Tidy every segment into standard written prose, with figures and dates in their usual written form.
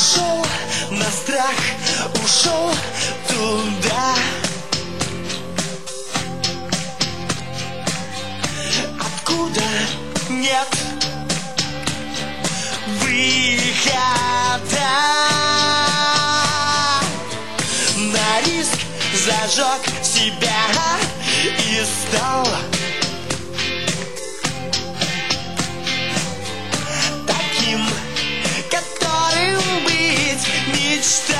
ушел на страх, ушел туда, откуда нет выхода. На риск зажег себя и стал таким, которым быть мечтал.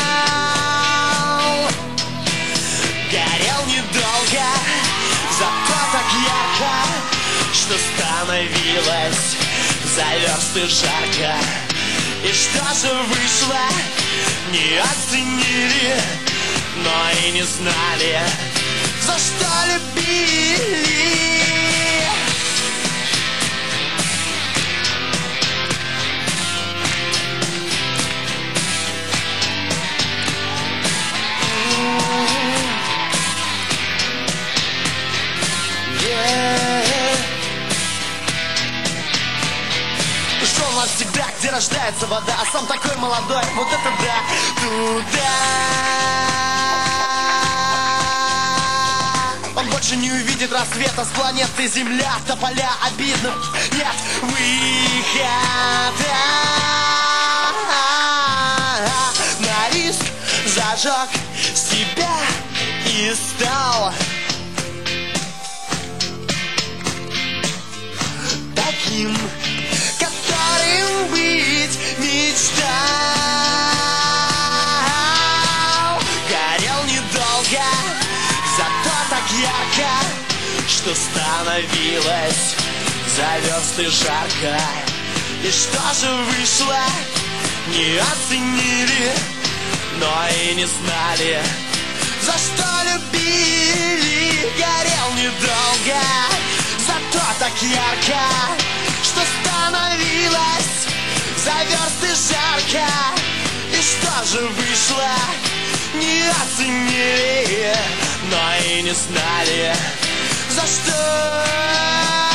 Горел недолго, зато так ярко, что становилось за версты жарко. И что же вышло, не оценили, но и не знали, за что любили. Шел навсегда, где рождается вода, а сам такой молодой, вот это да, туда. Он больше не увидит рассвета с планеты Земля, тополя обидно, нет выхода. На риск зажег себя и стал таким, которым быть мечтал. Горел недолго, зато так ярко, что становилось за версты жарко. И что же вышло, не оценили, но и не знали, за что любили. Горел недолго, зато так ярко, что становилось за версты жарко. И что же вышло, не оценили, но и не знали, за что